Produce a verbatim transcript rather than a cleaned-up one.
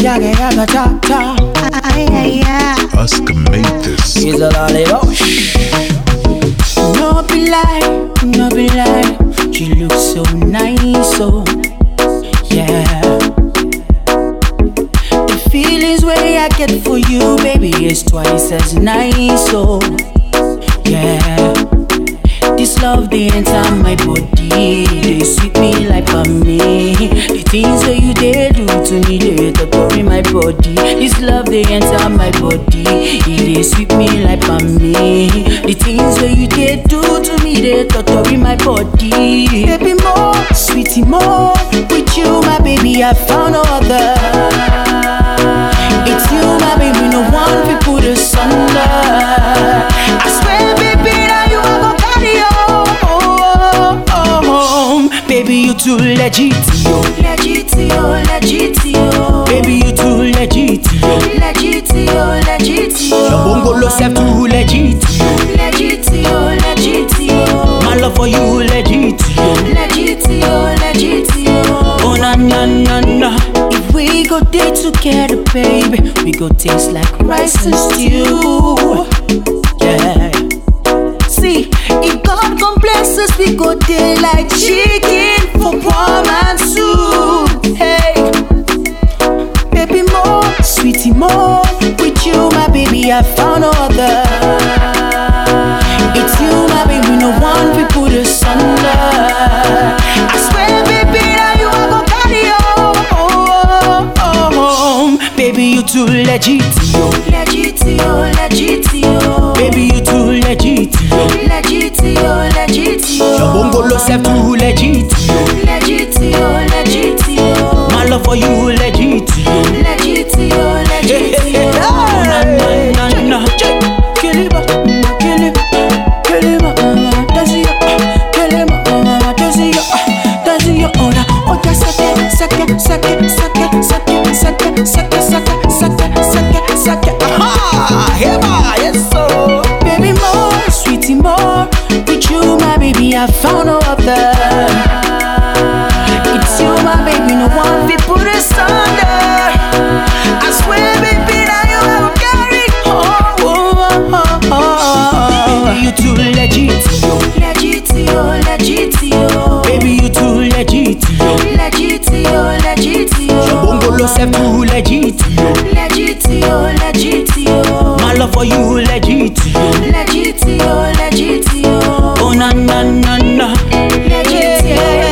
Yaga yaga ta ta. Ay ay ay. Oscar made this. He's a lollipop. No be lie, no be lie. She looks so nice, oh yeah. The feelings way I get for you, baby, is twice as nice, oh yeah. This love, they enter my body. They sweet me like a me. The things that you did do to me, they torture my body. This love, they enter my body. They sweet me like a me. The things that you did do to me, they torture my body. Baby, more, sweetie, more. With you, my baby, I found no other. It's you, my baby, no one we put asunder. I swear, baby, now you are gonna carry on. Baby, you too legit, yo. Legit, yo, legit, yo. Baby, you too legit, yo. Legit, yo, legit, yo. Your bongo lo self too legit, yo. Legit, yo, legit, yo. My love for you legit, yo. Legit, yo, legit, yo. Oh na na na na. If we go there together, baby, we go taste like rice and stew. Yeah. See, if God come bless us, we go there like chicken for warm and soup. Hey, baby, more, sweetie, more. With you, my baby, I found no other. It's you, my baby, no one we put asunder. I swear, baby, now you are gonna carry on. Baby, you too legit, yo. Legit, yo, legit, yo. Baby, you too legit, yo. Legit, yo, legit, yo. Your bongo lo self too legit, yo. Legit, yo, legit, yo. My love for you legit, yo. Legit, yo, legit, yo. Na na na na. Kill him, kill him, kill him, does he? Kill him, does he? Does he? Oh na, oh ya sake, sake, sake, sake, sake, sake, sake, sake, sake, sake, sake. Aha, heba, yes so. Baby, more, sweetie, more. With you, my baby, I found no other. It's you, my baby, no one we put asunder. I swear, baby, now you will carry on. Oh, oh, oh, oh. Baby, you too legit, yo. Legit, yo, legit, yo. Baby, you too legit, yo. Legit, yo, legit, yo. Your bongo lo self too legit, yo. Legit, yo, legit, yo. My love for you legit, yo. Legit, yo, legit, yo. Oh na na na na. Legit, yo.